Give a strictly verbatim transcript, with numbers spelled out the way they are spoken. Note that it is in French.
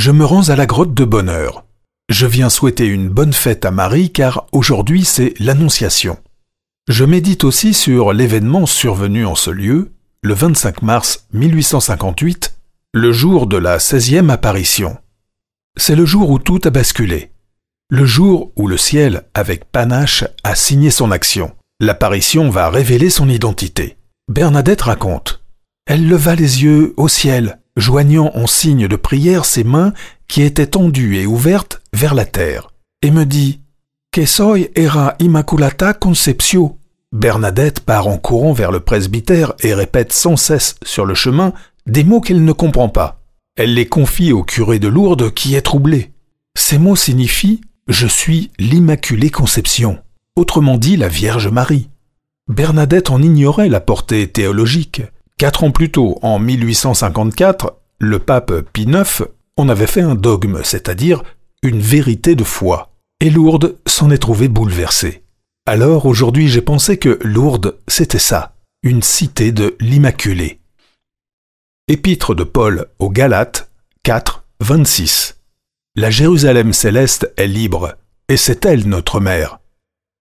Je me rends à la grotte de bonne heure. Je viens souhaiter une bonne fête à Marie car aujourd'hui c'est l'Annonciation. Je médite aussi sur l'événement survenu en ce lieu, le vingt-cinq mars mille huit cent cinquante-huit, le jour de la seizième apparition. C'est le jour où tout a basculé. Le jour où le ciel, avec panache, a signé son action. L'apparition va révéler son identité. Bernadette raconte. Elle leva les yeux au ciel, joignant en signe de prière ses mains qui étaient tendues et ouvertes vers la terre, et me dit « Que soy era Immaculata Conceptio ». Bernadette part en courant vers le presbytère et répète sans cesse sur le chemin des mots qu'elle ne comprend pas. Elle les confie au curé de Lourdes qui est troublé. Ces mots signifient « Je suis l'Immaculée Conception », autrement dit la Vierge Marie. Bernadette en ignorait la portée théologique. Quatre ans plus tôt, en mille huit cent cinquante-quatre, le pape Pie neuf en avait fait un dogme, c'est-à-dire une vérité de foi. Et Lourdes s'en est trouvée bouleversée. Alors aujourd'hui j'ai pensé que Lourdes c'était ça, une cité de l'Immaculée. Épître de Paul aux Galates quatre, vingt-six. La Jérusalem céleste est libre, et c'est elle notre mère.